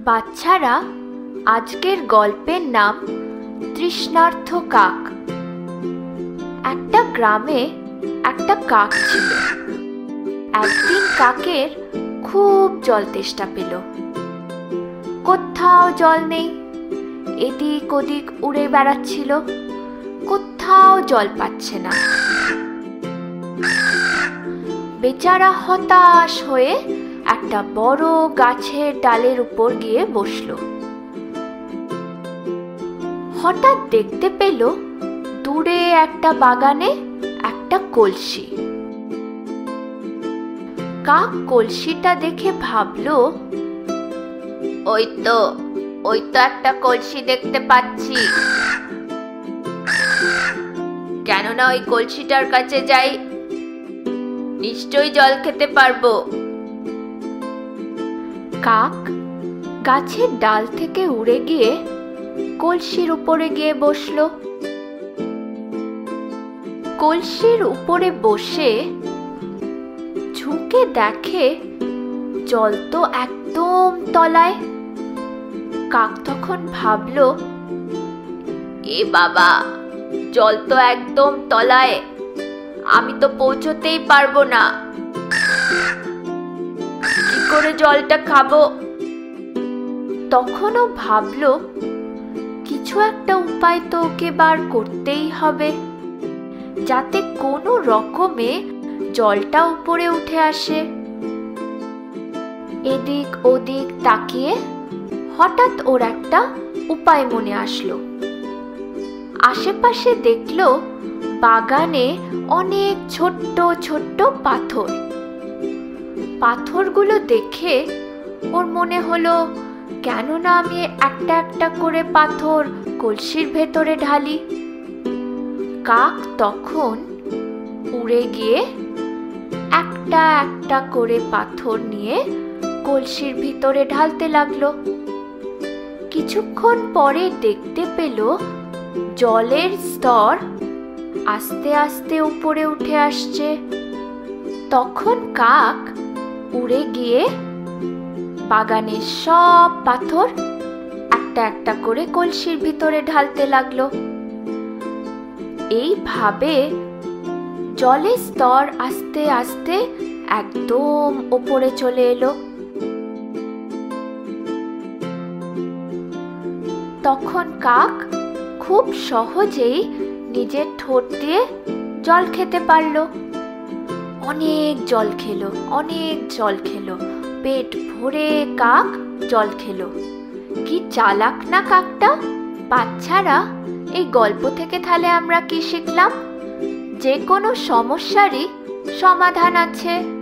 বাচ্চারা, আজকের গল্পের নাম তৃষ্ণার্ত কাক। একটা গ্রামে একটা কাক ছিল। একদিন কাকের খুব জল তেষ্টা পেল। কোথাও জল নেই, এদিক ওদিক উড়ে বেড়াচ্ছিল, কোথাও জল পাচ্ছে না। বেচারা হতাশ হয়ে একটা বড় গাছের ডালের উপর গিয়ে বসলো। হঠাৎ দেখতে পেল দূরে একটা বাগানে একটা কলসি। কাক কলসিটা দেখে ভাবলো, ওই তো একটা কলসি দেখতে পাচ্ছি, কেননা ওই কলসিটার কাছে যাই, নিশ্চয়ই জল খেতে পারবো। কাক গাছের ডাল থেকে উড়ে গিয়ে কলসির উপরে গিয়ে বসলো। কলসির উপরে বসে ঝুঁকে দেখে জল তো একদম তলায়। কাক তখন ভাবলো, এ বাবা, জল তো একদম তলায়, আমি তো পৌঁছতেই পারবো না, কি করে জলটা খাবো? তখনও ভাবলো, কিছু একটা উপায় তো ওকে বার করতেই হবে, যাতে কোনো রকমে জলটা উপরে উঠে আসে। এদিক ওদিক তাকিয়ে হঠাৎ ওর একটা উপায় মনে আসলো। আশেপাশে দেখলো বাগানে অনেক ছোট্ট ছোট্ট পাথর। পাথরগুলো দেখে ওর মনে হলো, কেননা আমি একটা একটা করে পাথর কলসির ভেতরে ঢালি। কাক তখন উড়ে গিয়ে একটা একটা করে পাথর নিয়ে কলসির ভিতরে ঢালতে লাগলো। কিছুক্ষণ পরে দেখতে পেল জলের স্তর আস্তে আস্তে উপরে উঠে আসছে। তখন কাক উড়ে গিয়ে বাগানের সব পাথর একটা একটা করে কলসির ভিতরে ঢালতে লাগলো। এইভাবে জলের স্তর আস্তে আস্তে একদম উপরে চলে এলো। তখন কাক খুব সহজেই নিজের ঠোঁট দিয়ে জল খেতে পারলো। অনেক জল খেলো, অনেক জল খেলো, পেট ভরে কাক জল খেলো। কি চালাক না কাকটা! বাচ্চারা, এই গল্প থেকে তাহলে আমরা কি শিখলাম? যে কোনো সমস্যারই সমাধান আছে।